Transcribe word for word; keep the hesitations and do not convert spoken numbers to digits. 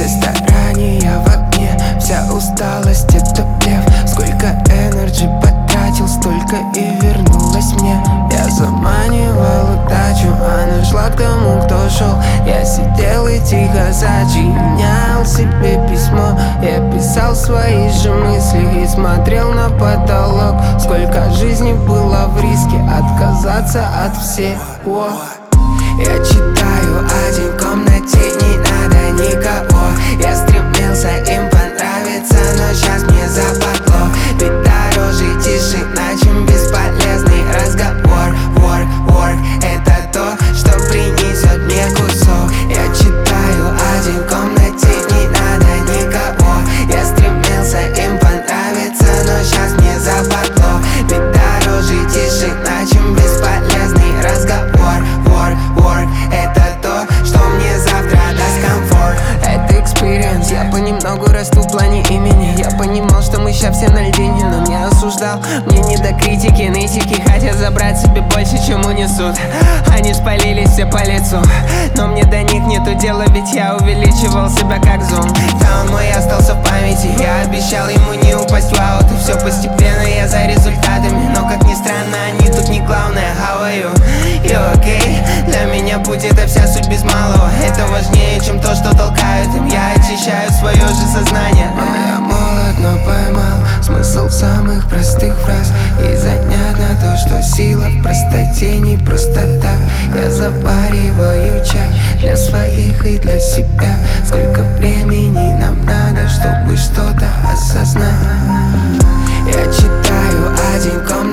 ресторане я в огне, вся усталость — это блеф. Сколько энерджи потратил, столько и вернулось мне. Я заманивал удачу, она шла к тому, кто шел. Я сидел и тихо сочинял себе письмо. Я писал свои же мысли и смотрел на потолок. Сколько жизни было в риске отказаться от всего. Я читаю один в комнате, не надо никого. Я стремился им понравиться, но сейчас мне западло. Ведь дороже тишина, чем бесполезный разговор. Work, work — это то, что принесет мне кусок. Я читаю один в комнате, не надо никого. Я стремился им понравиться, но сейчас мне западло. Ведь дороже тишина, чем бесполезный разговор. Work, work — это то, что мне завтра даст комфорт. Это экспириенс, я понемногу расту в плане имени. Я понимал, что мы ща все на льдине, но не осуждал. Мне не до критики, нытики хотят забрать себе больше, чем унесут. Они спалились все по лицу, но мне до них нету дела, ведь я увеличивал себя как зум. Таун мой остался в памяти, я обещал ему не упасть в аут. И все постепенно, я за результатами, но как ни странно, они тут не главное. How are you? You okay? Для меня путь — это вся суть без малого. Это важнее, чем то, что толкают им. Я очищаю свое же сознание. Я молод, но поймал смысл самых простых фраз. И занятно то, что сила в простоте, не просто так. Я завариваю чай для своих и для себя. Сколько времени нам надо, чтобы что-то осознать. Я читаю один комнат.